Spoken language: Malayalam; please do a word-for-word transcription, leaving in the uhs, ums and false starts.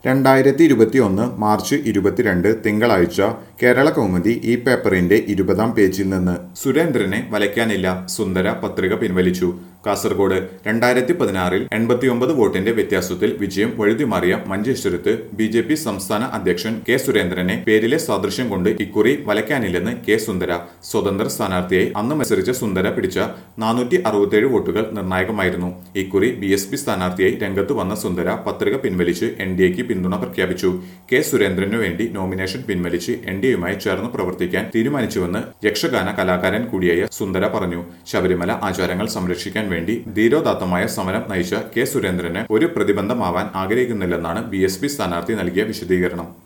രണ്ടായിരത്തി ഇരുപത്തി ഒന്ന് മാർച്ച് ഇരുപത്തിരണ്ട് തിങ്കളാഴ്ച കേരള കൗമുദി ഈ പേപ്പറിന്റെ ഇരുപതാം പേജിൽ നിന്ന് സുരേന്ദ്രനെ വലയ്ക്കാനില്ല, സുന്ദര പത്രിക പിൻവലിച്ചു. കാസർഗോഡ് രണ്ടായിരത്തി പതിനാറിൽ എൺപത്തിയൊമ്പത് വോട്ടിന്റെ വ്യത്യാസത്തിൽ വിജയം വഴുതിമാറിയ മഞ്ചേശ്വരത്ത് ബി ജെ പി സംസ്ഥാന അധ്യക്ഷൻ കെ സുരേന്ദ്രനെ പേരിലെ സാദൃശ്യം കൊണ്ട് ഇക്കുറി വലയ്ക്കാനില്ലെന്ന് കെ സുന്ദര. സ്വതന്ത്ര സ്ഥാനാർത്ഥിയായി അന്ന് മത്സരിച്ച സുന്ദര പിടിച്ച നാനൂറ്റി അറുപത്തിയേഴ് വോട്ടുകൾ നിർണായകമായിരുന്നു. ഇക്കുറി ബി എസ് പി സ്ഥാനാർത്ഥിയായി രംഗത്ത് വന്ന സുന്ദര പത്രിക പിൻവലിച്ച് എൻ ഡി എക്ക് പിന്തുണ പ്രഖ്യാപിച്ചു. കെ സുരേന്ദ്രനു വേണ്ടി നോമിനേഷൻ പിൻവലിച്ച് എൻ ഡി എയുമായി ചേർന്ന് പ്രവർത്തിക്കാൻ തീരുമാനിച്ചുവെന്ന് യക്ഷഗാന കലാകാരൻ കൂടിയായ സുന്ദര പറഞ്ഞു. ശബരിമല ആചാരങ്ങൾ സംരക്ഷിക്കാൻ വേണ്ടി ധീരോദാത്തമായ സമരം നയിച്ച കെ സുരേന്ദ്രന് ഒരു പ്രതിബന്ധമാവാൻ ആഗ്രഹിക്കുന്നില്ലെന്നാണ് ബി എസ് പി സ്ഥാനാർത്ഥി നൽകിയ വിശദീകരണം.